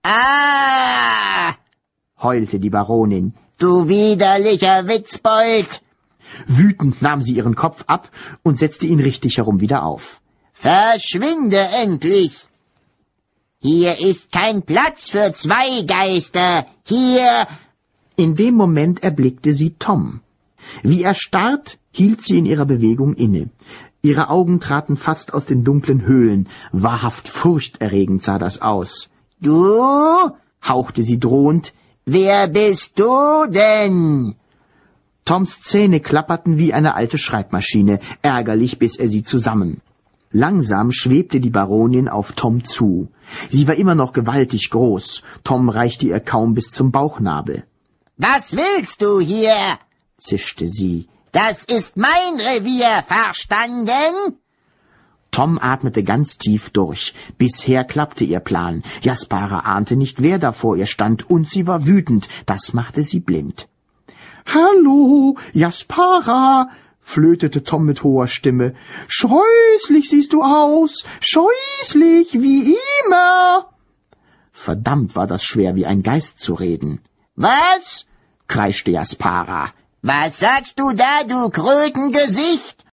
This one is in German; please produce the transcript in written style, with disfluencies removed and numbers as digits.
Ah! heulte die Baronin. Du widerlicher Witzbold! Wütend nahm sie ihren Kopf ab und setzte ihn richtig herum wieder auf. Verschwinde endlich! Hier ist kein Platz für zwei Geister. Hier... In dem Moment erblickte sie Tom. Wie erstarrt hielt sie in ihrer Bewegung inne. Ihre Augen traten fast aus den dunklen Höhlen. Wahrhaft furchterregend sah das aus. Du? Hauchte sie drohend. Wer bist du denn? Toms Zähne klapperten wie eine alte Schreibmaschine. Ärgerlich biss er sie zusammen. Langsam schwebte die Baronin auf Tom zu. Sie war immer noch gewaltig groß. Tom reichte ihr kaum bis zum Bauchnabel. Was willst du hier? Zischte sie. Das ist mein Revier, verstanden? Tom atmete ganz tief durch. Bisher klappte ihr Plan. Jaspara ahnte nicht, wer da vor ihr stand, und sie war wütend. Das machte sie blind. »Hallo, Jaspara«, flötete Tom mit hoher Stimme. »Scheußlich siehst du aus, scheußlich, wie immer.« Verdammt war das schwer, wie ein Geist zu reden. Was? Kreischte Jaspara. Was sagst du da, du Krötengesicht?